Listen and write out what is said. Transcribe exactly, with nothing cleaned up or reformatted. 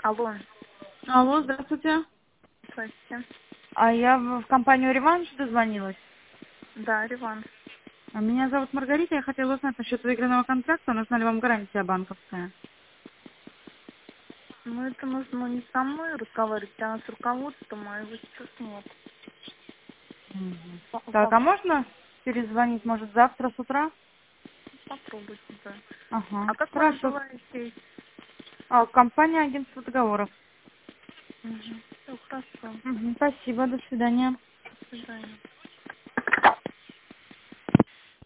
Алло, Алло, здравствуйте. здрасте. А я в в компанию «Реванш» дозвонилась. Да, Риван. А меня зовут Маргарита. Я хотела узнать насчет выигранного контракта. Нужна ли вам гарантия банковская? Ну, это нужно не со мной разговаривать, а с руководством, а его сейчас нет. Мгм. По- Так, по- а можно перезвонить, может, завтра с утра? Попробуйте, да. Ага, А как вы хорошо. называетесь? А, компания «Агентство договоров». Угу. Все, хорошо. Мгм, спасибо, до свидания. До свидания.